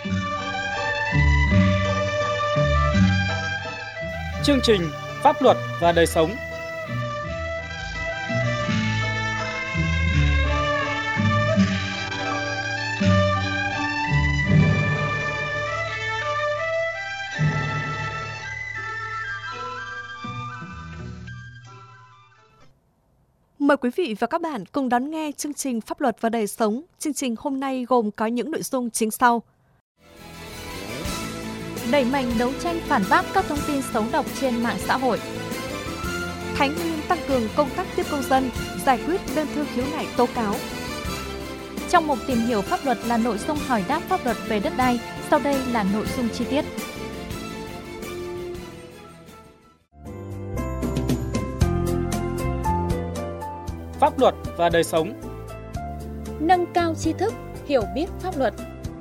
Chương trình Pháp luật và đời sống. Mời quý vị và các bạn cùng đón nghe chương trình Pháp luật và đời sống. Chương trình hôm nay gồm có những nội dung chính sau. Đẩy mạnh đấu tranh phản bác các thông tin xấu độc trên mạng xã hội. Thái Nguyên tăng cường công tác tiếp công dân, giải quyết đơn thư khiếu nại tố cáo. Trong mục tìm hiểu pháp luật là nội dung hỏi đáp pháp luật về đất đai, sau đây là nội dung chi tiết. Pháp luật và đời sống. Nâng cao tri thức, hiểu biết pháp luật.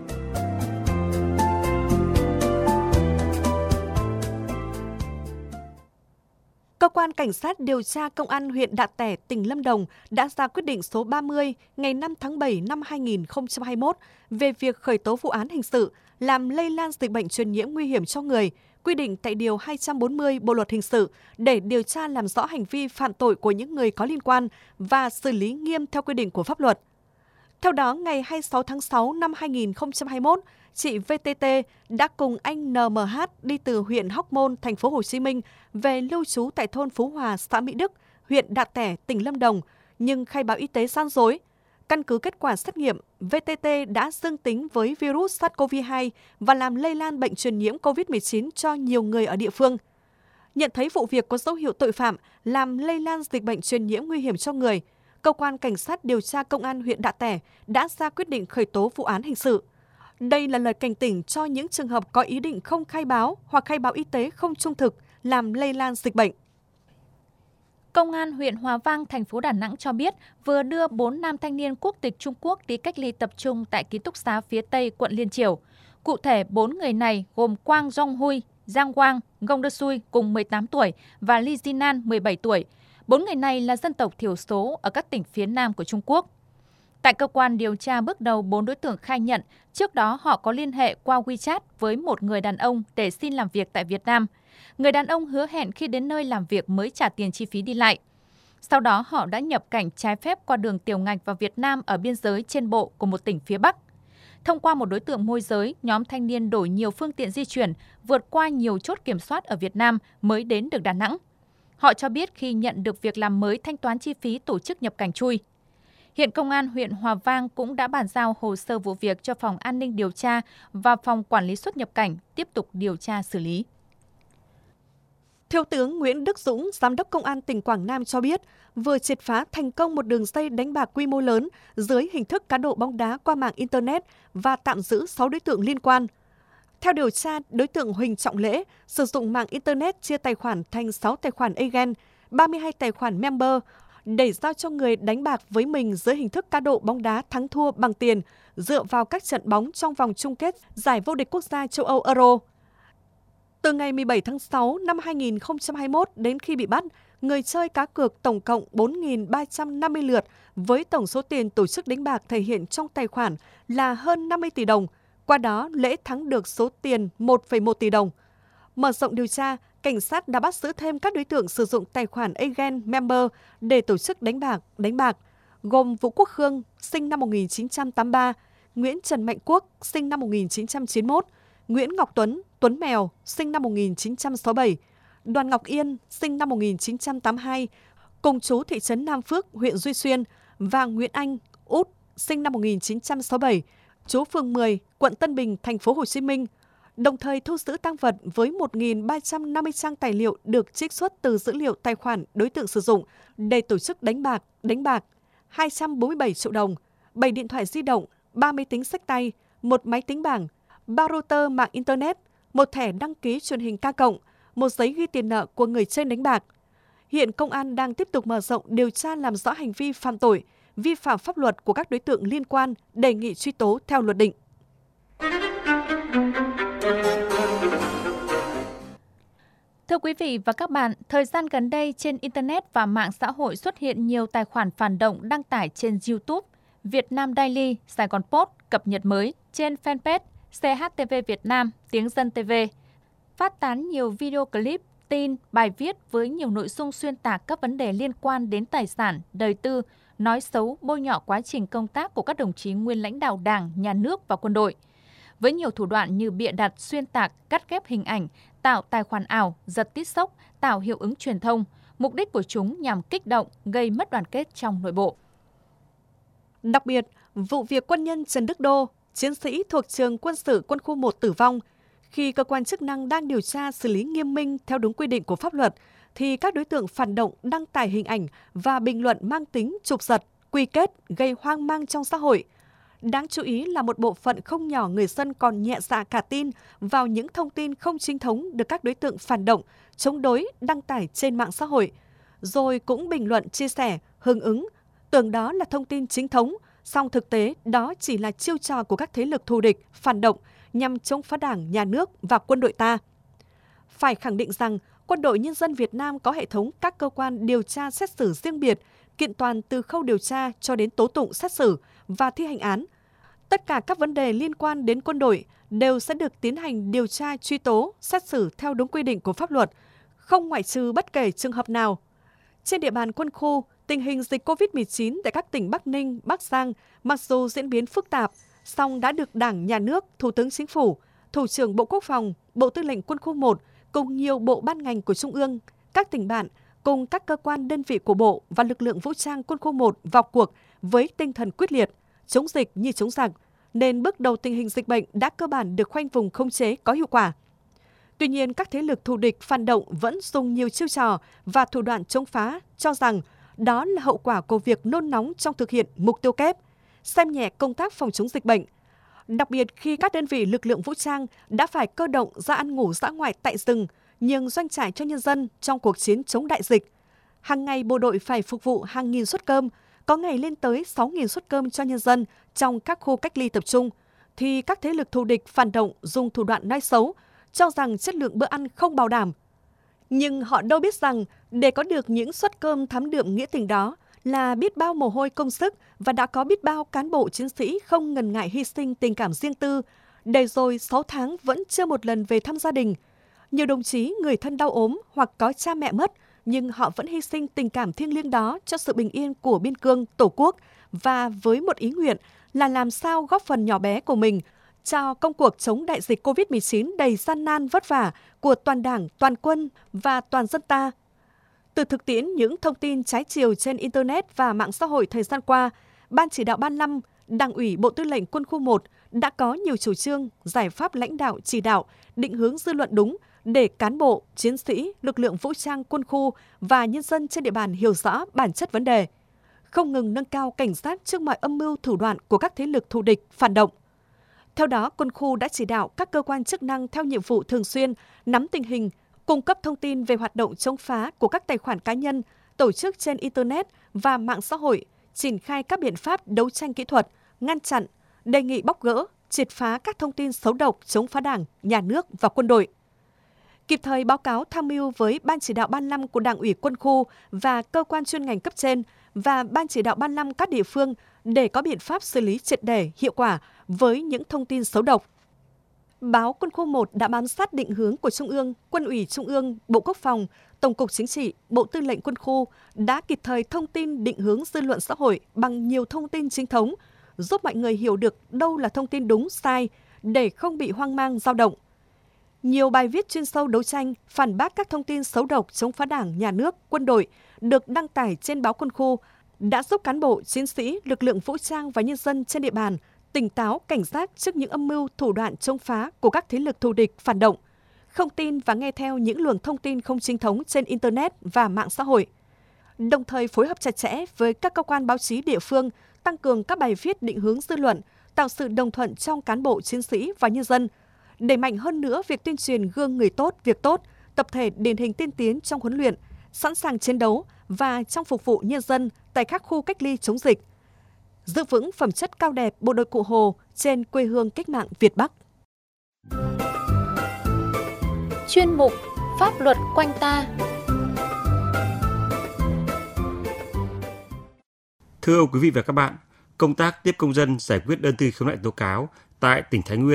Cơ quan Cảnh sát điều tra Công an huyện Đạ Tẻ, tỉnh Lâm Đồng đã ra quyết định số 30 ngày 5 tháng 7 năm 2021 về việc khởi tố vụ án hình sự làm lây lan dịch bệnh truyền nhiễm nguy hiểm cho người, quy định tại Điều 240 Bộ Luật Hình sự để điều tra làm rõ hành vi phạm tội của những người có liên quan và xử lý nghiêm theo quy định của pháp luật. Theo đó, ngày 26 tháng 6 năm 2021, chị VTT đã cùng anh NMH đi từ huyện Hóc Môn, thành phố Hồ Chí Minh về lưu trú tại thôn Phú Hòa, xã Mỹ Đức, huyện Đạ Tẻ, tỉnh Lâm Đồng, nhưng khai báo y tế gian dối. Căn cứ kết quả xét nghiệm, VTT đã dương tính với virus SARS-CoV-2 và làm lây lan bệnh truyền nhiễm COVID-19 cho nhiều người ở địa phương. Nhận thấy vụ việc có dấu hiệu tội phạm làm lây lan dịch bệnh truyền nhiễm nguy hiểm cho người, Cơ quan Cảnh sát điều tra Công an huyện Đạ Tẻ đã ra quyết định khởi tố vụ án hình sự. Đây là lời cảnh tỉnh cho những trường hợp có ý định không khai báo hoặc khai báo y tế không trung thực làm lây lan dịch bệnh. Công an huyện Hòa Vang, thành phố Đà Nẵng cho biết vừa đưa 4 nam thanh niên quốc tịch Trung Quốc đi cách ly tập trung tại ký túc xá phía Tây, quận Liên Chiểu. Cụ thể, 4 người này gồm Quang Donghui, Giang Wang, Gong De Sui cùng 18 tuổi và Li Jinan 17 tuổi. 4 người này là dân tộc thiểu số ở các tỉnh phía Nam của Trung Quốc. Tại cơ quan điều tra bước đầu, 4 đối tượng khai nhận trước đó họ có liên hệ qua WeChat với một người đàn ông để xin làm việc tại Việt Nam. Người đàn ông hứa hẹn khi đến nơi làm việc mới trả tiền chi phí đi lại. Sau đó họ đã nhập cảnh trái phép qua đường tiểu ngạch vào Việt Nam ở biên giới trên bộ của một tỉnh phía Bắc. Thông qua một đối tượng môi giới, nhóm thanh niên đổi nhiều phương tiện di chuyển, vượt qua nhiều chốt kiểm soát ở Việt Nam mới đến được Đà Nẵng. Họ cho biết khi nhận được việc làm mới thanh toán chi phí tổ chức nhập cảnh chui. Hiện Công an huyện Hòa Vang cũng đã bàn giao hồ sơ vụ việc cho Phòng An ninh điều tra và Phòng Quản lý xuất nhập cảnh tiếp tục điều tra xử lý. Thiếu tướng Nguyễn Đức Dũng, Giám đốc Công an tỉnh Quảng Nam cho biết, vừa triệt phá thành công một đường dây đánh bạc quy mô lớn dưới hình thức cá độ bóng đá qua mạng Internet và tạm giữ 6 đối tượng liên quan. Theo điều tra, đối tượng Huỳnh Trọng Lễ sử dụng mạng Internet chia tài khoản thành 6 tài khoản agent, 32 tài khoản member để giao cho người đánh bạc với mình dưới hình thức cá độ bóng đá thắng thua bằng tiền dựa vào các trận bóng trong vòng chung kết giải vô địch quốc gia châu Âu Euro. Từ ngày 17 tháng 6 năm 2021 đến khi bị bắt, người chơi cá cược tổng cộng 4.350 lượt với tổng số tiền tổ chức đánh bạc thể hiện trong tài khoản là hơn 50 tỷ đồng. Qua đó, Lễ thắng được số tiền 1,1 tỷ đồng. Mở rộng điều tra, cảnh sát đã bắt giữ thêm các đối tượng sử dụng tài khoản agent member để tổ chức đánh bạc, gồm Vũ Quốc Khương, sinh năm 1983, Nguyễn Trần Mạnh Quốc, sinh năm 1991, Nguyễn Ngọc Tuấn, Tuấn Mèo, sinh năm 1967, Đoàn Ngọc Yên, sinh năm 1982, cùng chú thị trấn Nam Phước, huyện Duy Xuyên, và Nguyễn Anh, Út, sinh năm 1967, trú phường 10, quận Tân Bình, thành phố Hồ Chí Minh, đồng thời thu giữ tang vật với 1.350 trang tài liệu được trích xuất từ dữ liệu tài khoản đối tượng sử dụng để tổ chức đánh bạc, 247 triệu đồng, 7 điện thoại di động, 3 máy tính xách tay, 1 máy tính bảng, 3 router mạng Internet, 1 thẻ đăng ký truyền hình K+, 1 giấy ghi tiền nợ của người chơi đánh bạc. Hiện công an đang tiếp tục mở rộng điều tra làm rõ hành vi phạm tội, vi phạm pháp luật của các đối tượng liên quan, đề nghị truy tố theo luật định. Thưa quý vị và các bạn, thời gian gần đây trên Internet và mạng xã hội xuất hiện nhiều tài khoản phản động đăng tải trên YouTube, Việt Nam Daily, Sài Gòn Post cập nhật mới trên fanpage CHTV Việt Nam, Tiếng Dân TV, phát tán nhiều video clip, tin, bài viết với nhiều nội dung xuyên tạc các vấn đề liên quan đến tài sản, đời tư, nói xấu, bôi nhọ quá trình công tác của các đồng chí nguyên lãnh đạo Đảng, Nhà nước và quân đội. Với nhiều thủ đoạn như bịa đặt, xuyên tạc, cắt ghép hình ảnh, tạo tài khoản ảo, giật tít sốc, tạo hiệu ứng truyền thông, mục đích của chúng nhằm kích động, gây mất đoàn kết trong nội bộ. Đặc biệt, vụ việc quân nhân Trần Đức Đô, chiến sĩ thuộc trường quân sự quân khu 1 tử vong, khi cơ quan chức năng đang điều tra xử lý nghiêm minh theo đúng quy định của pháp luật, thì các đối tượng phản động đăng tải hình ảnh và bình luận mang tính chụp giật, quy kết, gây hoang mang trong xã hội. Đáng chú ý là một bộ phận không nhỏ người dân còn nhẹ dạ cả tin vào những thông tin không chính thống được các đối tượng phản động, chống đối, đăng tải trên mạng xã hội, rồi cũng bình luận chia sẻ, hưởng ứng, tưởng đó là thông tin chính thống, song thực tế đó chỉ là chiêu trò của các thế lực thù địch, phản động nhằm chống phá Đảng, Nhà nước và quân đội ta. Phải khẳng định rằng, Quân đội Nhân dân Việt Nam có hệ thống các cơ quan điều tra xét xử riêng biệt, kiện toàn từ khâu điều tra cho đến tố tụng xét xử và thi hành án. Tất cả các vấn đề liên quan đến quân đội đều sẽ được tiến hành điều tra, truy tố, xét xử theo đúng quy định của pháp luật, không ngoại trừ bất kể trường hợp nào. Trên địa bàn quân khu, tình hình dịch COVID-19 tại các tỉnh Bắc Ninh, Bắc Giang mặc dù diễn biến phức tạp, song đã được Đảng, Nhà nước, Thủ tướng Chính phủ, Thủ trưởng Bộ Quốc phòng, Bộ Tư lệnh Quân khu 1 cùng nhiều bộ ban ngành của Trung ương, các tỉnh bạn cùng các cơ quan đơn vị của Bộ và lực lượng vũ trang Quân khu 1 vào cuộc với tinh thần quyết liệt, chống dịch như chống giặc, nên bước đầu tình hình dịch bệnh đã cơ bản được khoanh vùng khống chế có hiệu quả. Tuy nhiên, các thế lực thù địch phản động vẫn dùng nhiều chiêu trò và thủ đoạn chống phá, cho rằng đó là hậu quả của việc nôn nóng trong thực hiện mục tiêu kép, xem nhẹ công tác phòng chống dịch bệnh. Đặc biệt khi các đơn vị lực lượng vũ trang đã phải cơ động ra ăn ngủ dã ngoại tại rừng, nhường doanh trại cho nhân dân trong cuộc chiến chống đại dịch. Hàng ngày bộ đội phải phục vụ hàng nghìn suất cơm, có ngày lên tới 6.000 suất cơm cho nhân dân trong các khu cách ly tập trung, thì các thế lực thù địch phản động dùng thủ đoạn nói xấu, cho rằng chất lượng bữa ăn không bảo đảm. Nhưng họ đâu biết rằng để có được những suất cơm thắm đượm nghĩa tình đó là biết bao mồ hôi công sức và đã có biết bao cán bộ chiến sĩ không ngần ngại hy sinh tình cảm riêng tư, để rồi 6 tháng vẫn chưa một lần về thăm gia đình. Nhiều đồng chí người thân đau ốm hoặc có cha mẹ mất, nhưng họ vẫn hy sinh tình cảm thiêng liêng đó cho sự bình yên của biên cương, Tổ quốc và với một ý nguyện là làm sao góp phần nhỏ bé của mình cho công cuộc chống đại dịch COVID-19 đầy gian nan vất vả của toàn Đảng, toàn quân và toàn dân ta. Từ thực tiễn những thông tin trái chiều trên Internet và mạng xã hội thời gian qua, Ban Chỉ đạo 35, Đảng ủy Bộ Tư lệnh Quân khu 1 đã có nhiều chủ trương, giải pháp lãnh đạo, chỉ đạo, định hướng dư luận đúng để cán bộ, chiến sĩ, lực lượng vũ trang quân khu và nhân dân trên địa bàn hiểu rõ bản chất vấn đề, không ngừng nâng cao cảnh giác trước mọi âm mưu thủ đoạn của các thế lực thù địch, phản động. Theo đó, quân khu đã chỉ đạo các cơ quan chức năng theo nhiệm vụ thường xuyên nắm tình hình, cung cấp thông tin về hoạt động chống phá của các tài khoản cá nhân, tổ chức trên Internet và mạng xã hội, triển khai các biện pháp đấu tranh kỹ thuật, ngăn chặn, đề nghị bóc gỡ, triệt phá các thông tin xấu độc chống phá Đảng, Nhà nước và quân đội. Kịp thời báo cáo tham mưu với Ban Chỉ đạo 35 của Đảng ủy quân khu và cơ quan chuyên ngành cấp trên và Ban Chỉ đạo 35 các địa phương để có biện pháp xử lý triệt để, hiệu quả với những thông tin xấu độc. Báo Quân khu 1 đã bám sát định hướng của Trung ương, Quân ủy Trung ương, Bộ Quốc phòng, Tổng cục Chính trị, Bộ Tư lệnh Quân khu đã kịp thời thông tin định hướng dư luận xã hội bằng nhiều thông tin chính thống, giúp mọi người hiểu được đâu là thông tin đúng, sai, để không bị hoang mang, dao động. Nhiều bài viết chuyên sâu đấu tranh, phản bác các thông tin xấu độc chống phá Đảng, Nhà nước, quân đội được đăng tải trên báo Quân khu đã giúp cán bộ, chiến sĩ, lực lượng vũ trang và nhân dân trên địa bàn tỉnh táo, cảnh giác trước những âm mưu, thủ đoạn chống phá của các thế lực thù địch, phản động, không tin và nghe theo những luồng thông tin không chính thống trên Internet và mạng xã hội. Đồng thời phối hợp chặt chẽ với các cơ quan báo chí địa phương, tăng cường các bài viết định hướng dư luận, tạo sự đồng thuận trong cán bộ, chiến sĩ và nhân dân, đẩy mạnh hơn nữa việc tuyên truyền gương người tốt, việc tốt, tập thể điển hình tiên tiến trong huấn luyện, sẵn sàng chiến đấu và trong phục vụ nhân dân tại các khu cách ly chống dịch, giữ vững phẩm chất cao đẹp bộ đội Cụ Hồ trên quê hương cách mạng Việt Bắc. Chuyên mục Pháp luật quanh ta. Thưa quý vị và các bạn, công tác tiếp công dân giải quyết đơn thư khiếu nại tố cáo tại tỉnh Thái Nguyên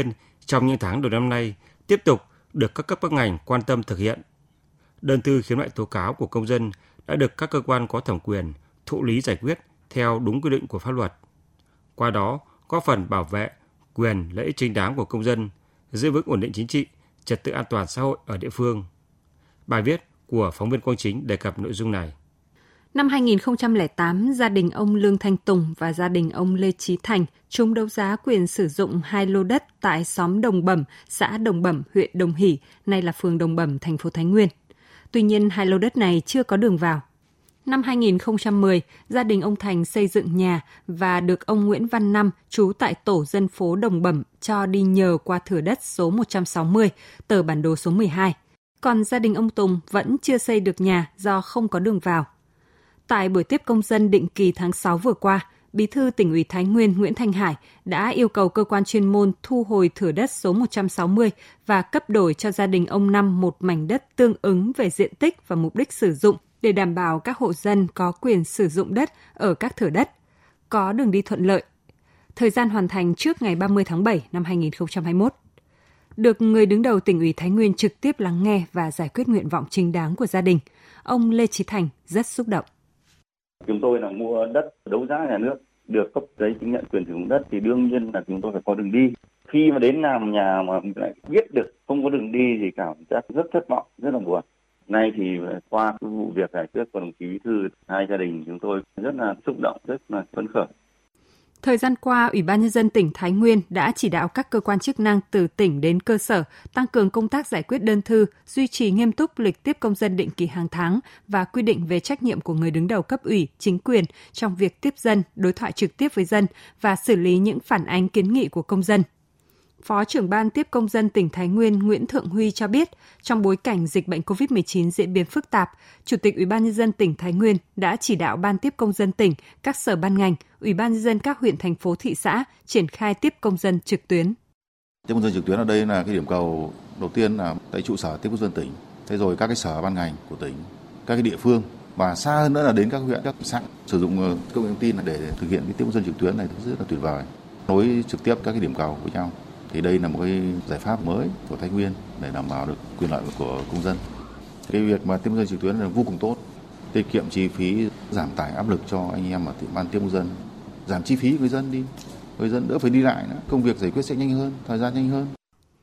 trong những tháng đầu năm nay tiếp tục được các cấp các ngành quan tâm thực hiện. Đơn thư khiếu nại tố cáo của công dân đã được các cơ quan có thẩm quyền thụ lý giải quyết theo đúng quy định của pháp luật. Qua đó, góp phần bảo vệ quyền lợi ích chính đáng của công dân, giữ vững ổn định chính trị, trật tự an toàn xã hội ở địa phương. Bài viết của phóng viên Quang Chính đề cập nội dung này. Năm 2008, gia đình ông Lương Thanh Tùng và gia đình ông Lê Chí Thành trúng đấu giá quyền sử dụng 2 lô đất tại xóm Đồng Bẩm, xã Đồng Bẩm, huyện Đồng Hỷ, nay là phường Đồng Bẩm, thành phố Thái Nguyên. Tuy nhiên, 2 lô đất này chưa có đường vào. Năm 2010, gia đình ông Thành xây dựng nhà và được ông Nguyễn Văn Năm, trú tại tổ dân phố Đồng Bẩm, cho đi nhờ qua thửa đất số 160, tờ bản đồ số 12. Còn gia đình ông Tùng vẫn chưa xây được nhà do không có đường vào. Tại buổi tiếp công dân định kỳ tháng 6 vừa qua, Bí thư Tỉnh ủy Thái Nguyên Nguyễn Thanh Hải đã yêu cầu cơ quan chuyên môn thu hồi thửa đất số 160 và cấp đổi cho gia đình ông Năm một mảnh đất tương ứng về diện tích và mục đích sử dụng để đảm bảo các hộ dân có quyền sử dụng đất ở các thửa đất, có đường đi thuận lợi. Thời gian hoàn thành trước ngày 30 tháng 7 năm 2021. Được người đứng đầu Tỉnh ủy Thái Nguyên trực tiếp lắng nghe và giải quyết nguyện vọng chính đáng của gia đình, ông Lê Chí Thành rất xúc động. Chúng tôi là mua đất đấu giá nhà nước, được cấp giấy chứng nhận quyền sử dụng đất thì đương nhiên là chúng tôi phải có đường đi. Khi mà đến làm nhà mà lại biết được không có đường đi thì cảm giác rất thất vọng, rất là buồn. Nay thì qua cái vụ việc giải quyết của đồng chí Bí thư, hai gia đình chúng tôi rất là xúc động, rất là phấn khởi. Thời gian qua, Ủy ban Nhân dân tỉnh Thái Nguyên đã chỉ đạo các cơ quan chức năng từ tỉnh đến cơ sở tăng cường công tác giải quyết đơn thư, duy trì nghiêm túc lịch tiếp công dân định kỳ hàng tháng và quy định về trách nhiệm của người đứng đầu cấp ủy, chính quyền trong việc tiếp dân, đối thoại trực tiếp với dân và xử lý những phản ánh kiến nghị của công dân. Phó trưởng ban tiếp công dân tỉnh Thái Nguyên Nguyễn Thượng Huy cho biết, trong bối cảnh dịch bệnh COVID-19 diễn biến phức tạp, Chủ tịch Ủy ban Nhân dân tỉnh Thái Nguyên đã chỉ đạo ban tiếp công dân tỉnh, các sở ban ngành, Ủy ban Nhân dân các huyện, thành phố, thị xã triển khai tiếp công dân trực tuyến. Tiếp công dân trực tuyến ở đây là cái điểm cầu đầu tiên là tại trụ sở tiếp công dân tỉnh, thế rồi các cái sở ban ngành của tỉnh, các cái địa phương và xa hơn nữa là đến các huyện, các xã sử dụng công nghệ thông tin để thực hiện cái tiếp công dân trực tuyến này rất là tuyệt vời, nối trực tiếp các cái điểm cầu với nhau. Thì đây là một cái giải pháp mới của Thái Nguyên để đảm bảo được quyền lợi của công dân. Cái việc mà tiếp công dân trực tuyến là vô cùng tốt, tiết kiệm chi phí, giảm tải áp lực cho anh em ở ban tiếp công dân, giảm chi phí người dân đi, người dân đỡ phải đi lại nữa, công việc giải quyết sẽ nhanh hơn, thời gian nhanh hơn.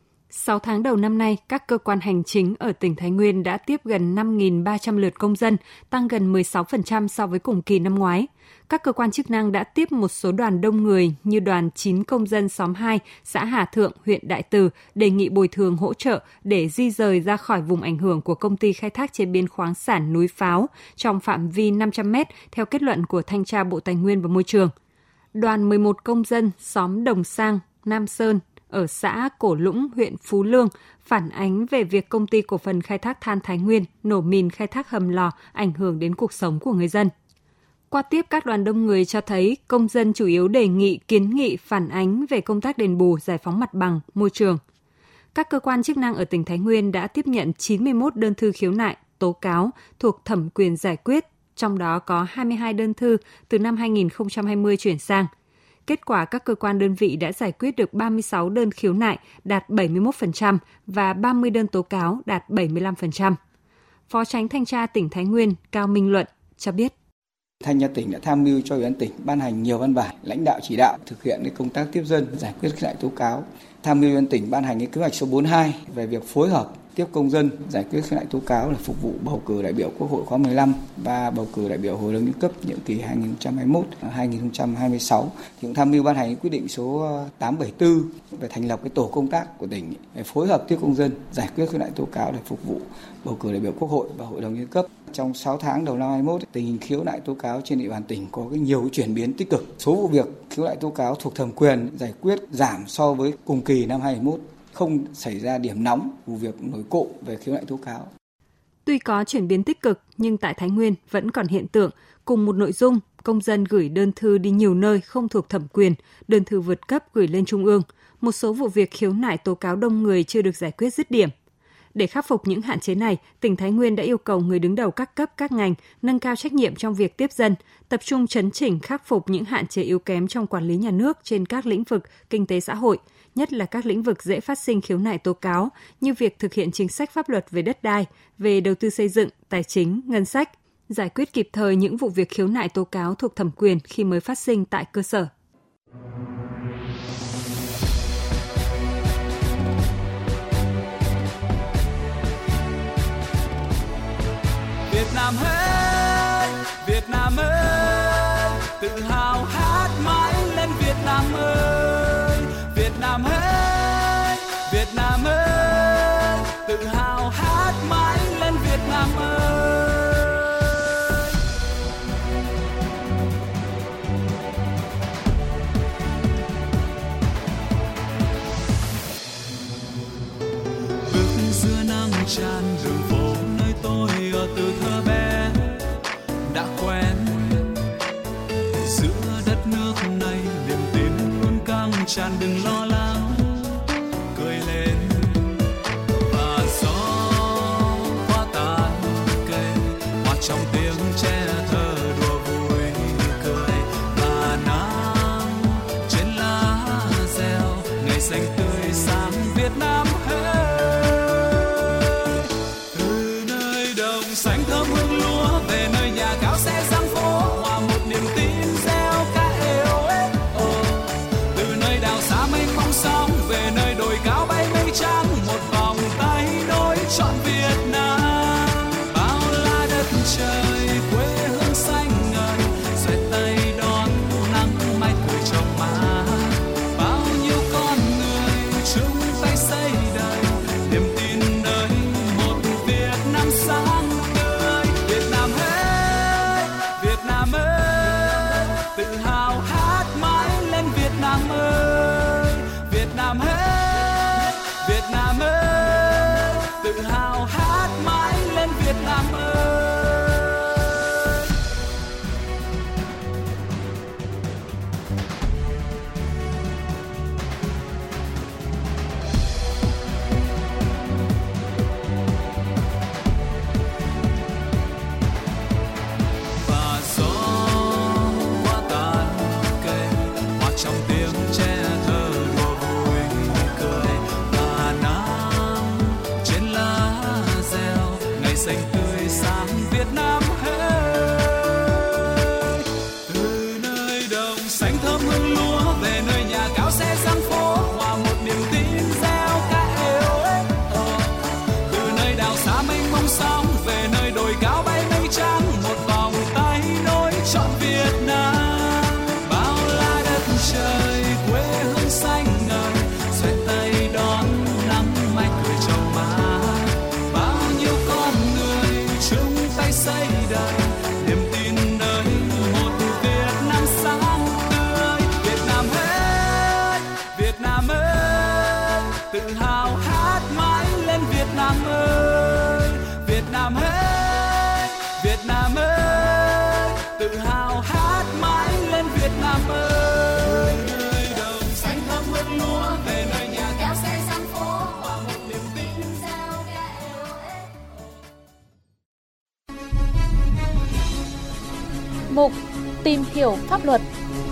6 tháng đầu năm nay, các cơ quan hành chính ở tỉnh Thái Nguyên đã tiếp gần 5.300 lượt công dân, tăng gần 16% so với cùng kỳ năm ngoái. Các cơ quan chức năng đã tiếp một số đoàn đông người như đoàn 9 công dân xóm 2, xã Hà Thượng, huyện Đại Từ đề nghị bồi thường hỗ trợ để di rời ra khỏi vùng ảnh hưởng của công ty khai thác chế biến khoáng sản núi Pháo trong phạm vi 500 m theo kết luận của Thanh tra Bộ Tài nguyên và Môi trường. Đoàn 11 công dân xóm Đồng Sang, Nam Sơn, ở xã Cổ Lũng, huyện Phú Lương phản ánh về việc công ty cổ phần khai thác than Thái Nguyên nổ mìn khai thác hầm lò ảnh hưởng đến cuộc sống của người dân. Qua tiếp các đoàn đông người cho thấy công dân chủ yếu đề nghị, kiến nghị, phản ánh về công tác đền bù, giải phóng mặt bằng, môi trường. Các cơ quan chức năng ở tỉnh Thái Nguyên đã tiếp nhận 91 đơn thư khiếu nại, tố cáo thuộc thẩm quyền giải quyết, trong đó có 22 đơn thư từ năm 2020 chuyển sang. Kết quả các cơ quan đơn vị đã giải quyết được 36 đơn khiếu nại đạt 71% và 30 đơn tố cáo đạt 75%. Phó Chánh Thanh tra tỉnh Thái Nguyên Cao Minh Luận cho biết. Thanh tra tỉnh đã tham mưu cho Ủy ban tỉnh ban hành nhiều văn bản lãnh đạo chỉ đạo thực hiện công tác tiếp dân, giải quyết khiếu nại tố cáo. Tham mưu Ủy ban tỉnh ban hành kế hoạch số 42 về việc phối hợp tiếp công dân giải quyết khiếu nại tố cáo là phục vụ bầu cử đại biểu Quốc hội khóa 15 và bầu cử đại biểu Hội đồng nhân cấp nhiệm kỳ 2021-2026. Thì cũng tham mưu ban hành quyết định số 874 về thành lập cái tổ công tác của tỉnh để phối hợp tiếp công dân giải quyết khiếu nại tố cáo để phục vụ bầu cử đại biểu Quốc hội và Hội đồng nhân cấp. Trong 6 tháng đầu năm 2021, tình hình khiếu nại tố cáo trên địa bàn tỉnh có nhiều chuyển biến tích cực. Số vụ việc khiếu nại tố cáo thuộc thẩm quyền giải quyết giảm so với cùng kỳ năm 2021. Không xảy ra điểm nóng, vụ việc nổi cộm về khiếu nại tố cáo. Tuy có chuyển biến tích cực, nhưng tại Thái Nguyên vẫn còn hiện tượng cùng một nội dung, công dân gửi đơn thư đi nhiều nơi không thuộc thẩm quyền, đơn thư vượt cấp gửi lên Trung ương. Một số vụ việc khiếu nại tố cáo đông người chưa được giải quyết dứt điểm. Để khắc phục những hạn chế này, tỉnh Thái Nguyên đã yêu cầu người đứng đầu các cấp, các ngành nâng cao trách nhiệm trong việc tiếp dân, tập trung chấn chỉnh khắc phục những hạn chế yếu kém trong quản lý nhà nước trên các lĩnh vực kinh tế xã hội, nhất là các lĩnh vực dễ phát sinh khiếu nại tố cáo như việc thực hiện chính sách pháp luật về đất đai, về đầu tư xây dựng, tài chính, ngân sách, giải quyết kịp thời những vụ việc khiếu nại tố cáo thuộc thẩm quyền khi mới phát sinh tại cơ sở. Việt Nam ơi, Việt Nam ơi, tự hào hát mãi lên Việt Nam ơi, Việt Nam ơi, Việt Nam ơi, tự hào hát mãi lên Việt Nam ơi. Bước giữa nắng tràn đường phố nơi tôi ở từ thơ bé đã quen, giữa đất nước này niềm tin luôn căng tràn, đừng lo lắng cười lên, và gió qua tàn cây hòa trong tiếng tre thơ đùa vui cười, và nắng trên lá reo ngày xanh tươi sáng Việt Nam xanh thơm hương lúa về nơi nhà cao xe giang phố, hòa một niềm tin reo ca êu ế. Từ nơi đảo xa mênh mông sóng về nơi đồi cao bay mây trắng, một vòng tay nối trọn Việt Nam. Bao la đất trời quê hương xanh ngời, xoay tay đón nắng mai cười trong má. Bao nhiêu con người chung tay xây đời niềm tin nơi một Việt Nam sáng. Tự hào hát mãi lên Việt Nam ơi, Việt Nam ơi, Việt Nam ơi, tự hào hát mãi lên Việt Nam ơi. Xanh tươi sáng Việt Nam ơi, từ nơi đồng xanh thơm hương lúa về nơi nhà cao xe giang phố, hòa một niềm tin reo ca êu ế. Từ nơi đảo xa mênh mông sóng về nơi đồi cao bay mây trắng, một vòng tay nối trọn Việt Nam. Bao la đất trời quê hương xanh ngời, xoay tay đón nắng mai cười trong má. Chung tay xây đời niềm tin nơi một Việt Nam sáng tươi. Việt Nam ơi, Việt Nam ơi, tự hào hát mãi lên Việt Nam ơi, Việt Nam ơi, Việt Nam ơi, tự hào hát mãi lên Việt Nam ơi. Nơi đồng xanh thơm hương lúa về nơi nhà cao xe giang phố, hòa một niềm tin reo ca êu ế. Mục tìm hiểu pháp luật.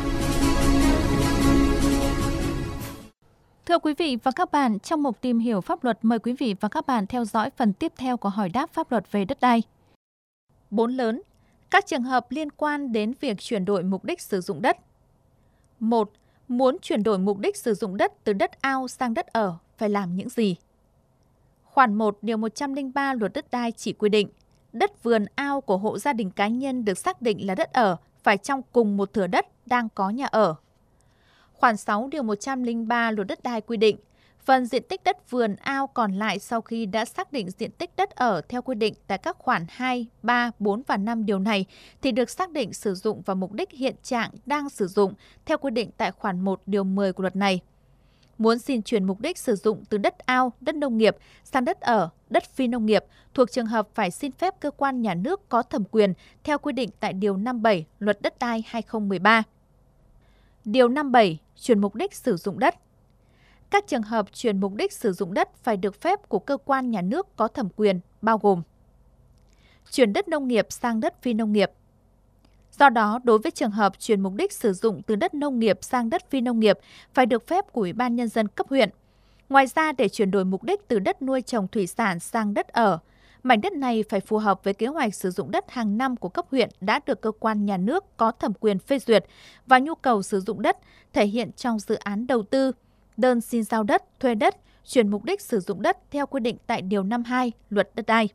Thưa quý vị và các bạn, trong mục tìm hiểu pháp luật, mời quý vị và các bạn theo dõi phần tiếp theo của hỏi đáp pháp luật về đất đai. 4 lớn. Các trường hợp liên quan đến việc chuyển đổi mục đích sử dụng đất. 1. Muốn chuyển đổi mục đích sử dụng đất từ đất ao sang đất ở phải làm những gì? Khoản 1 điều 103 Luật Đất đai chỉ quy định đất vườn ao của hộ gia đình cá nhân được xác định là đất ở phải trong cùng một thửa đất đang có nhà ở. Khoản 6 điều 103 Luật Đất đai quy định phần diện tích đất vườn ao còn lại sau khi đã xác định diện tích đất ở theo quy định tại các khoản 2, 3, 4 và 5 điều này thì được xác định sử dụng vào mục đích hiện trạng đang sử dụng theo quy định tại khoản 1 điều 10 của luật này. Muốn xin chuyển mục đích sử dụng từ đất ao, đất nông nghiệp sang đất ở, đất phi nông nghiệp thuộc trường hợp phải xin phép cơ quan nhà nước có thẩm quyền theo quy định tại Điều 57 Luật Đất đai 2013. Điều 57. Chuyển mục đích sử dụng đất. Các trường hợp chuyển mục đích sử dụng đất phải được phép của cơ quan nhà nước có thẩm quyền bao gồm: chuyển đất nông nghiệp sang đất phi nông nghiệp, Do đó, đối với trường hợp chuyển mục đích sử dụng từ đất nông nghiệp sang đất phi nông nghiệp phải được phép của Ủy ban Nhân dân cấp huyện. Ngoài ra, để chuyển đổi mục đích từ đất nuôi trồng thủy sản sang đất ở, mảnh đất này phải phù hợp với kế hoạch sử dụng đất hàng năm của cấp huyện đã được cơ quan nhà nước có thẩm quyền phê duyệt và nhu cầu sử dụng đất thể hiện trong dự án đầu tư, đơn xin giao đất, thuê đất, chuyển mục đích sử dụng đất theo quy định tại Điều 52 Luật Đất đai.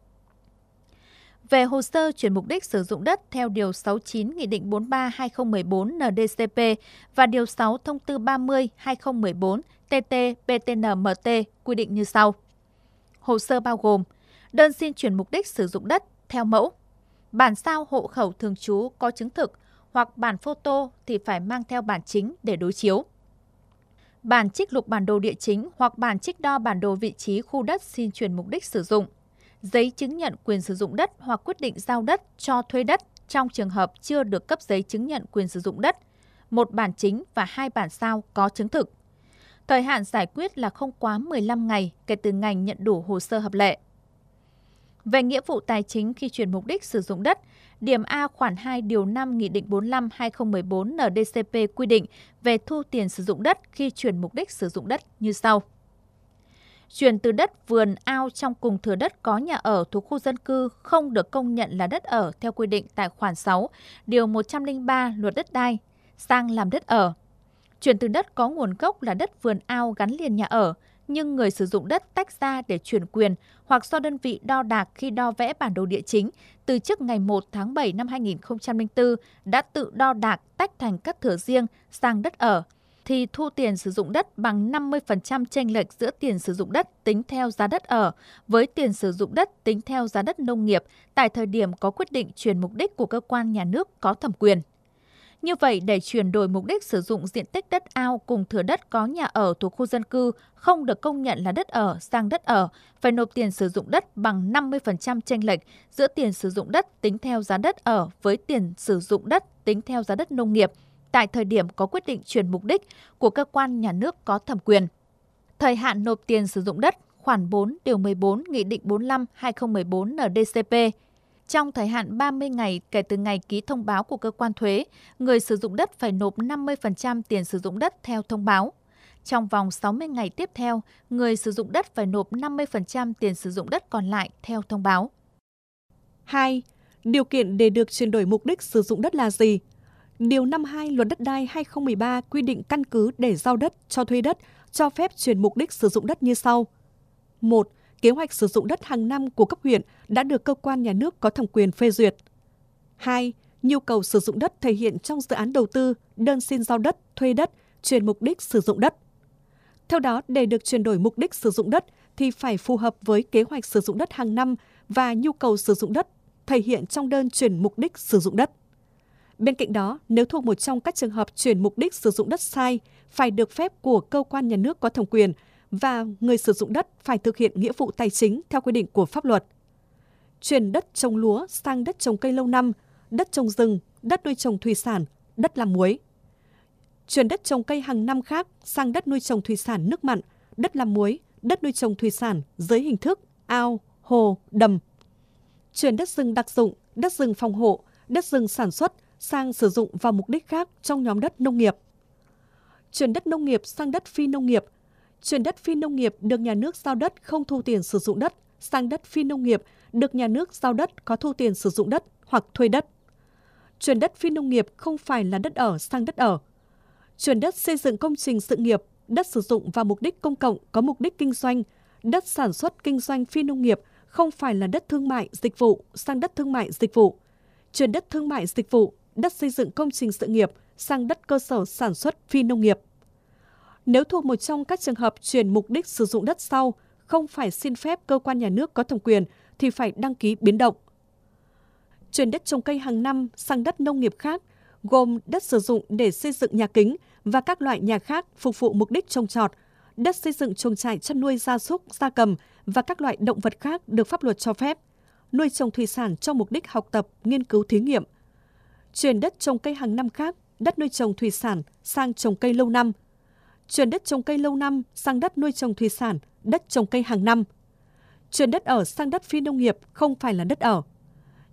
Về hồ sơ chuyển mục đích sử dụng đất theo Điều 69 Nghị định 43/2014 NDCP và Điều 6 Thông tư 30/2014 TT-BTN-MT quy định như sau. Hồ sơ bao gồm đơn xin chuyển mục đích sử dụng đất theo mẫu, bản sao hộ khẩu thường trú có chứng thực hoặc bản photo thì phải mang theo bản chính để đối chiếu. Bản trích lục bản đồ địa chính hoặc bản trích đo bản đồ vị trí khu đất xin chuyển mục đích sử dụng, giấy chứng nhận quyền sử dụng đất hoặc quyết định giao đất cho thuê đất trong trường hợp chưa được cấp giấy chứng nhận quyền sử dụng đất, một bản chính và 2 bản sao có chứng thực. Thời hạn giải quyết là không quá 15 ngày kể từ ngày nhận đủ hồ sơ hợp lệ. Về nghĩa vụ tài chính khi chuyển mục đích sử dụng đất, điểm A khoản 2 điều 5 Nghị định 45/2014 NDCP quy định về thu tiền sử dụng đất khi chuyển mục đích sử dụng đất như sau. Chuyển từ đất vườn ao trong cùng thửa đất có nhà ở thuộc khu dân cư không được công nhận là đất ở theo quy định tại khoản 6, điều 103 Luật Đất đai sang làm đất ở. Chuyển từ đất có nguồn gốc là đất vườn ao gắn liền nhà ở, nhưng người sử dụng đất tách ra để chuyển quyền hoặc do đơn vị đo đạc khi đo vẽ bản đồ địa chính từ trước ngày 1 tháng 7 năm 2004 đã tự đo đạc tách thành các thửa riêng sang đất ở, thì thu tiền sử dụng đất bằng 50% chênh lệch giữa tiền sử dụng đất tính theo giá đất ở với tiền sử dụng đất tính theo giá đất nông nghiệp tại thời điểm có quyết định chuyển mục đích của cơ quan nhà nước có thẩm quyền. Như vậy, để chuyển đổi mục đích sử dụng diện tích đất ao cùng thửa đất có nhà ở thuộc khu dân cư không được công nhận là đất ở sang đất ở, phải nộp tiền sử dụng đất bằng 50% chênh lệch giữa tiền sử dụng đất tính theo giá đất ở với tiền sử dụng đất tính theo giá đất nông nghiệp tại thời điểm có quyết định chuyển mục đích của cơ quan nhà nước có thẩm quyền. Thời hạn nộp tiền sử dụng đất khoản 4 điều 14 Nghị định 45/2014 NDCP. Trong thời hạn 30 ngày kể từ ngày ký thông báo của cơ quan thuế, người sử dụng đất phải nộp 50% tiền sử dụng đất theo thông báo. Trong vòng 60 ngày tiếp theo, người sử dụng đất phải nộp 50% tiền sử dụng đất còn lại theo thông báo. 2. Điều kiện để được chuyển đổi mục đích sử dụng đất là gì? Điều 52 Luật Đất đai 2013 quy định căn cứ để giao đất, cho thuê đất, cho phép chuyển mục đích sử dụng đất như sau. 1. Kế hoạch sử dụng đất hàng năm của cấp huyện đã được cơ quan nhà nước có thẩm quyền phê duyệt. 2. Nhu cầu sử dụng đất thể hiện trong dự án đầu tư, đơn xin giao đất, thuê đất, chuyển mục đích sử dụng đất. Theo đó, để được chuyển đổi mục đích sử dụng đất thì phải phù hợp với kế hoạch sử dụng đất hàng năm và nhu cầu sử dụng đất thể hiện trong đơn chuyển mục đích sử dụng đất. Bên cạnh đó, nếu thuộc một trong các trường hợp chuyển mục đích sử dụng đất sai, phải được phép của cơ quan nhà nước có thẩm quyền và người sử dụng đất phải thực hiện nghĩa vụ tài chính theo quy định của pháp luật. Chuyển đất trồng lúa sang đất trồng cây lâu năm, đất trồng rừng, đất nuôi trồng thủy sản, đất làm muối. Chuyển đất trồng cây hàng năm khác sang đất nuôi trồng thủy sản nước mặn, đất làm muối, đất nuôi trồng thủy sản dưới hình thức ao, hồ, đầm. Chuyển đất rừng đặc dụng, đất rừng phòng hộ, đất rừng sản xuất sang sử dụng vào mục đích khác trong nhóm đất nông nghiệp. Chuyển đất nông nghiệp sang đất phi nông nghiệp. Chuyển đất phi nông nghiệp được nhà nước giao đất không thu tiền sử dụng đất sang đất phi nông nghiệp được nhà nước giao đất có thu tiền sử dụng đất hoặc thuê đất. Chuyển đất phi nông nghiệp không phải là đất ở sang đất ở. Chuyển đất xây dựng công trình sự nghiệp, đất sử dụng vào mục đích công cộng có mục đích kinh doanh, đất sản xuất kinh doanh phi nông nghiệp không phải là đất thương mại dịch vụ sang đất thương mại dịch vụ. Chuyển đất thương mại dịch vụ, đất xây dựng công trình sự nghiệp sang đất cơ sở sản xuất phi nông nghiệp. Nếu thuộc một trong các trường hợp chuyển mục đích sử dụng đất sau, không phải xin phép cơ quan nhà nước có thẩm quyền thì phải đăng ký biến động. Chuyển đất trồng cây hàng năm sang đất nông nghiệp khác, gồm đất sử dụng để xây dựng nhà kính và các loại nhà khác phục vụ mục đích trồng trọt, đất xây dựng chuồng trại chăn nuôi gia súc, gia cầm và các loại động vật khác được pháp luật cho phép, nuôi trồng thủy sản cho mục đích học tập, nghiên cứu thí nghiệm. Chuyển đất trồng cây hàng năm khác, đất nuôi trồng thủy sản sang trồng cây lâu năm. Chuyển đất trồng cây lâu năm sang đất nuôi trồng thủy sản, đất trồng cây hàng năm. Chuyển đất ở sang đất phi nông nghiệp không phải là đất ở.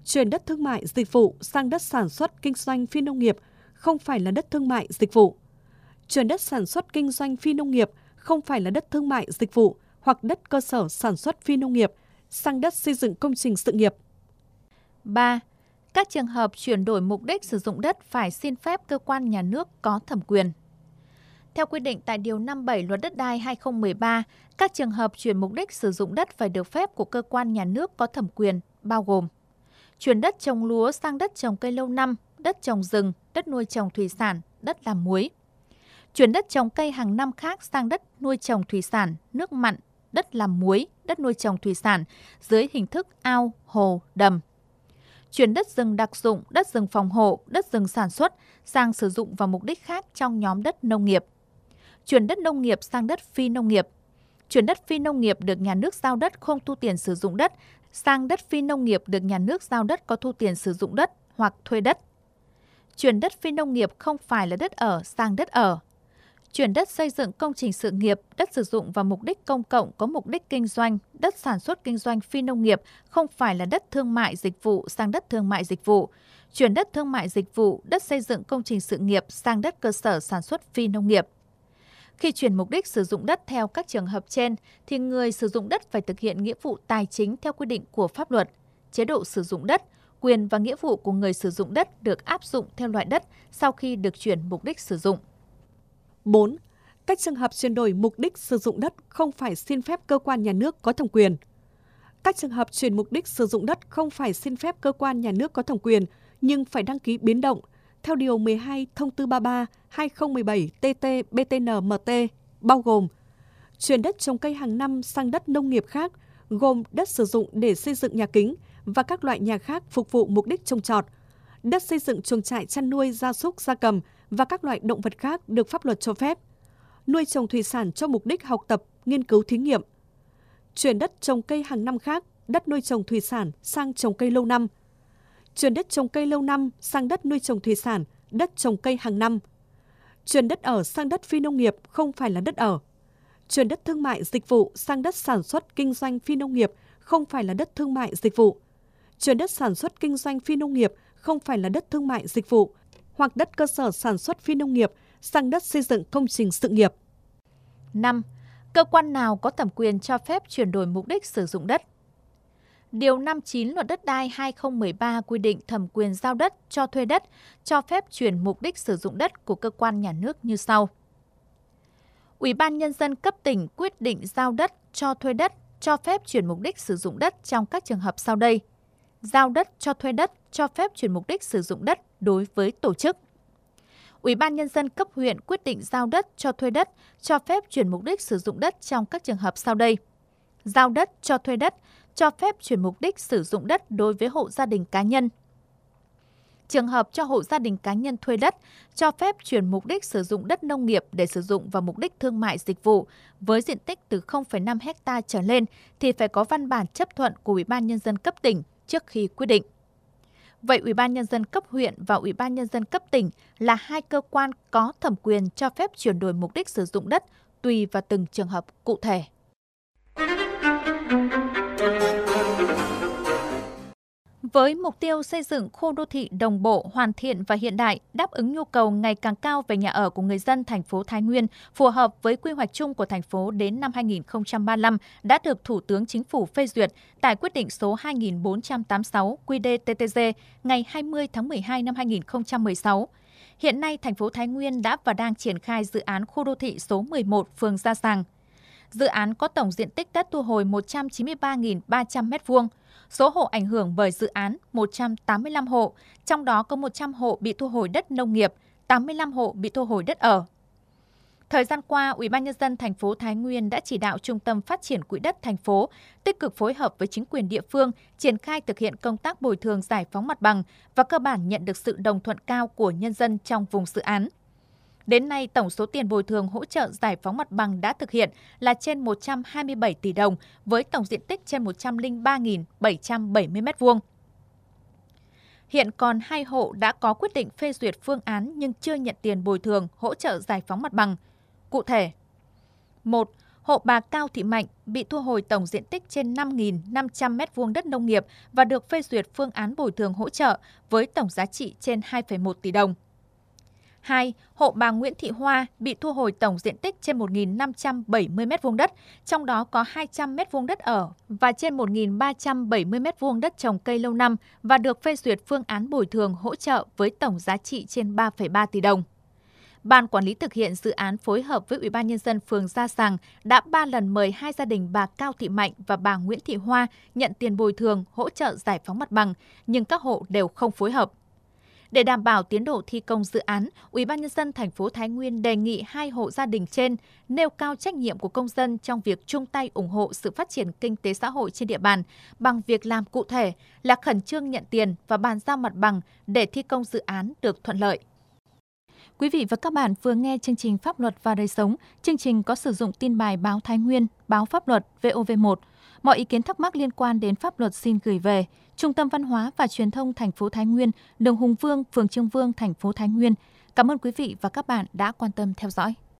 Chuyển đất thương mại dịch vụ sang đất sản xuất kinh doanh phi nông nghiệp không phải là đất thương mại dịch vụ. Chuyển đất sản xuất kinh doanh phi nông nghiệp không phải là đất thương mại dịch vụ hoặc đất cơ sở sản xuất phi nông nghiệp sang đất xây dựng công trình sự nghiệp. 3. Các trường hợp chuyển đổi mục đích sử dụng đất phải xin phép cơ quan nhà nước có thẩm quyền. Theo quy định tại Điều 57 Luật Đất đai 2013, các trường hợp chuyển mục đích sử dụng đất phải được phép của cơ quan nhà nước có thẩm quyền, bao gồm chuyển đất trồng lúa sang đất trồng cây lâu năm, đất trồng rừng, đất nuôi trồng thủy sản, đất làm muối. Chuyển đất trồng cây hàng năm khác sang đất nuôi trồng thủy sản, nước mặn, đất làm muối, đất nuôi trồng thủy sản dưới hình thức ao, hồ, đầm. Chuyển đất rừng đặc dụng, đất rừng phòng hộ, đất rừng sản xuất sang sử dụng vào mục đích khác trong nhóm đất nông nghiệp. Chuyển đất nông nghiệp sang đất phi nông nghiệp. Chuyển đất phi nông nghiệp được nhà nước giao đất không thu tiền sử dụng đất sang đất phi nông nghiệp được nhà nước giao đất có thu tiền sử dụng đất hoặc thuê đất. Chuyển đất phi nông nghiệp không phải là đất ở sang đất ở. Chuyển đất xây dựng công trình sự nghiệp, đất sử dụng vào mục đích công cộng có mục đích kinh doanh, đất sản xuất kinh doanh phi nông nghiệp không phải là đất thương mại dịch vụ sang đất thương mại dịch vụ. Chuyển đất thương mại dịch vụ, đất xây dựng công trình sự nghiệp sang đất cơ sở sản xuất phi nông nghiệp. Khi chuyển mục đích sử dụng đất theo các trường hợp trên, thì người sử dụng đất phải thực hiện nghĩa vụ tài chính theo quy định của pháp luật. Chế độ sử dụng đất, quyền và nghĩa vụ của người sử dụng đất được áp dụng theo loại đất sau khi được chuyển mục đích sử dụng. 4. Các trường hợp chuyển đổi mục đích sử dụng đất không phải xin phép cơ quan nhà nước có thẩm quyền. Các trường hợp chuyển mục đích sử dụng đất không phải xin phép cơ quan nhà nước có thẩm quyền nhưng phải đăng ký biến động theo Điều 12 Thông tư 33/2017/TT-BTN-MT bao gồm chuyển đất trồng cây hàng năm sang đất nông nghiệp khác, gồm đất sử dụng để xây dựng nhà kính và các loại nhà khác phục vụ mục đích trồng trọt, đất xây dựng chuồng trại chăn nuôi gia súc gia cầm và các loại động vật khác được pháp luật cho phép, nuôi trồng thủy sản cho mục đích học tập, nghiên cứu thí nghiệm, chuyển đất trồng cây hàng năm khác, đất nuôi trồng thủy sản sang trồng cây lâu năm, chuyển đất trồng cây lâu năm sang đất nuôi trồng thủy sản, đất trồng cây hàng năm, chuyển đất ở sang đất phi nông nghiệp không phải là đất ở, chuyển đất thương mại dịch vụ sang đất sản xuất kinh doanh phi nông nghiệp không phải là đất thương mại dịch vụ, chuyển đất sản xuất kinh doanh phi nông nghiệp không phải là đất thương mại dịch vụ, hoặc đất cơ sở sản xuất phi nông nghiệp sang đất xây dựng công trình sự nghiệp. 5. Cơ quan nào có thẩm quyền cho phép chuyển đổi mục đích sử dụng đất? Điều 59 Luật Đất đai 2013 quy định thẩm quyền giao đất, cho thuê đất, cho phép chuyển mục đích sử dụng đất của cơ quan nhà nước như sau. Ủy ban Nhân dân cấp tỉnh quyết định giao đất, cho thuê đất, cho phép chuyển mục đích sử dụng đất trong các trường hợp sau đây. Giao đất, cho thuê đất, cho phép chuyển mục đích sử dụng đất đối với tổ chức. Ủy ban Nhân dân cấp huyện quyết định giao đất, cho thuê đất, cho phép chuyển mục đích sử dụng đất trong các trường hợp sau đây. Giao đất, cho thuê đất, cho phép chuyển mục đích sử dụng đất đối với hộ gia đình cá nhân. Trường hợp cho hộ gia đình cá nhân thuê đất, cho phép chuyển mục đích sử dụng đất nông nghiệp để sử dụng vào mục đích thương mại dịch vụ với diện tích từ 0,5 ha trở lên thì phải có văn bản chấp thuận của Ủy ban Nhân dân cấp tỉnh trước khi quyết định. Vậy Ủy ban Nhân dân cấp huyện và Ủy ban Nhân dân cấp tỉnh là hai cơ quan có thẩm quyền cho phép chuyển đổi mục đích sử dụng đất tùy vào từng trường hợp cụ thể. Với mục tiêu xây dựng khu đô thị đồng bộ, hoàn thiện và hiện đại, đáp ứng nhu cầu ngày càng cao về nhà ở của người dân thành phố Thái Nguyên, phù hợp với quy hoạch chung của thành phố đến năm 2035 đã được Thủ tướng Chính phủ phê duyệt tại quyết định số 2486 QĐ-TTG ngày 20 tháng 12 năm 2016. Hiện nay, thành phố Thái Nguyên đã và đang triển khai dự án khu đô thị số 11 phường Gia Sàng. Dự án có tổng diện tích đất thu hồi 193.300 m2. Số hộ ảnh hưởng bởi dự án 185 hộ, trong đó có 100 hộ bị thu hồi đất nông nghiệp, 85 hộ bị thu hồi đất ở. Thời gian qua, Ủy ban Nhân dân thành phố Thái Nguyên đã chỉ đạo Trung tâm Phát triển Quỹ đất thành phố tích cực phối hợp với chính quyền địa phương triển khai thực hiện công tác bồi thường giải phóng mặt bằng và cơ bản nhận được sự đồng thuận cao của nhân dân trong vùng dự án. Đến nay, tổng số tiền bồi thường hỗ trợ giải phóng mặt bằng đã thực hiện là trên 127 tỷ đồng với tổng diện tích trên 103.770 m2. Hiện còn 2 hộ đã có quyết định phê duyệt phương án nhưng chưa nhận tiền bồi thường hỗ trợ giải phóng mặt bằng. Cụ thể, 1. hộ bà Cao Thị Mạnh bị thu hồi tổng diện tích trên 5.500 m2 đất nông nghiệp và được phê duyệt phương án bồi thường hỗ trợ với tổng giá trị trên 2,1 tỷ đồng. 2. Hộ bà Nguyễn Thị Hoa bị thu hồi tổng diện tích trên 1.570 m2 đất, trong đó có 200 m2 đất ở và trên 1.370 m2 đất trồng cây lâu năm và được phê duyệt phương án bồi thường hỗ trợ với tổng giá trị trên 3,3 tỷ đồng. Ban quản lý thực hiện dự án phối hợp với Ủy ban Nhân dân phường Gia Sàng đã 3 lần mời hai gia đình bà Cao Thị Mạnh và bà Nguyễn Thị Hoa nhận tiền bồi thường hỗ trợ giải phóng mặt bằng, nhưng các hộ đều không phối hợp. Để đảm bảo tiến độ thi công dự án, Ủy ban Nhân dân thành phố Thái Nguyên đề nghị hai hộ gia đình trên nêu cao trách nhiệm của công dân trong việc chung tay ủng hộ sự phát triển kinh tế xã hội trên địa bàn bằng việc làm cụ thể là khẩn trương nhận tiền và bàn giao mặt bằng để thi công dự án được thuận lợi. Quý vị và các bạn vừa nghe chương trình Pháp luật và đời sống. Chương trình có sử dụng tin bài báo Thái Nguyên, báo Pháp luật VOV1. Mọi ý kiến thắc mắc liên quan đến pháp luật xin gửi về Trung tâm Văn hóa và Truyền thông thành phố Thái Nguyên, đường Hùng Vương, phường Trương Vương, thành phố Thái Nguyên. Cảm ơn quý vị và các bạn đã quan tâm theo dõi.